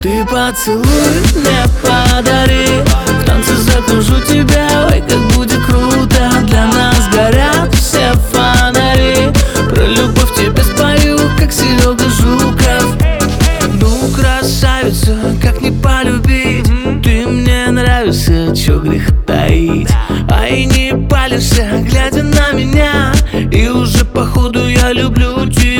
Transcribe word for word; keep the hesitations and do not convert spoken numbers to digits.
Ты поцелуй мне подари, в танце закружу тебя, ой, как будет круто. Для нас горят все фонари, про любовь тебе спою, как Серега Жуков. Ну, красавица, как не полюбить, ты мне нравишься, чё греха таить. А и не палишься, глядя на меня, и уже походу я люблю тебя.